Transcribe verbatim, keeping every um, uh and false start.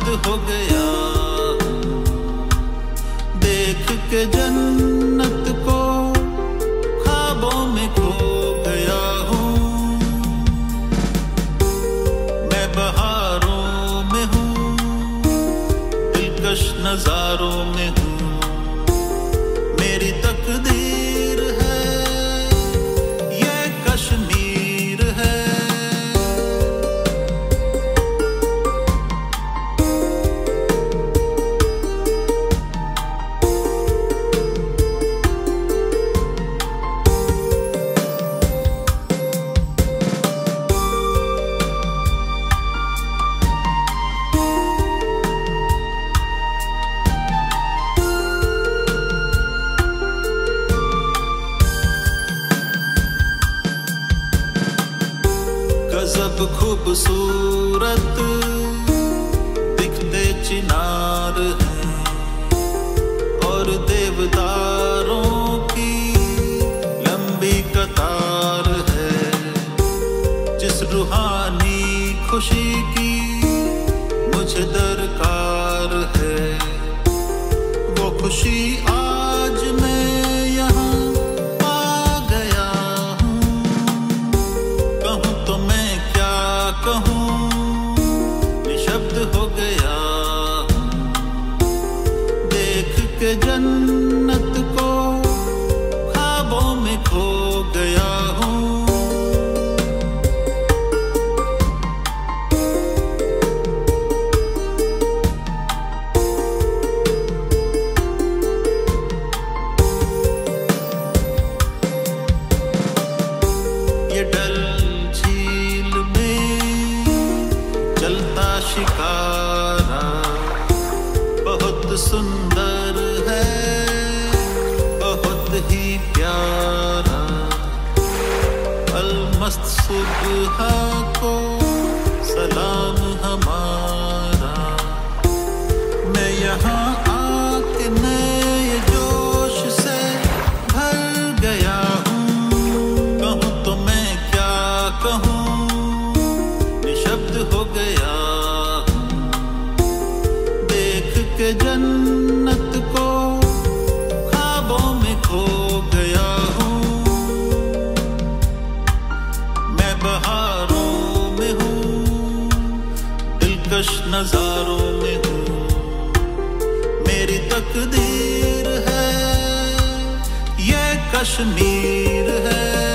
निशब्द हो गया, देख के जन्नत को ख्वाबों में खो गया हूँ। मैं बहारों में हूँ, दिलकश नजारों में हूँ, मेरी तकदीर है ये कश्मीर है। गजब खूबसूरत दिखते चिनार हैं और देवदारों की लंबी कतार है। जिस रूहानी खुशी की मुझे दरकार है, वो खुशी आज मैं यहाँ पा गया हूँ। कहूँ तो मैं कहूँ, निशब्द हो गया हूँ, देख के जन्नत को ख्वाबों में खो गया हूँ। ये डल झील चलता शिकारा बहुत सुंदर है, बहुत ही प्यारा। अलमस्त सुबह को सलाम हमारा। मैं यहाँ आके नए जोश से भर गया हूँ। कहूँ तो मैं क्या कहूँ, निशब्द हो गया हूँ, देख के जन्नत को ख्वाबों में खो गया हूँ। मैं बहारों में हूँ, दिलकश नजारों में हूँ, मेरी तकदीर है ये कश्मीर है।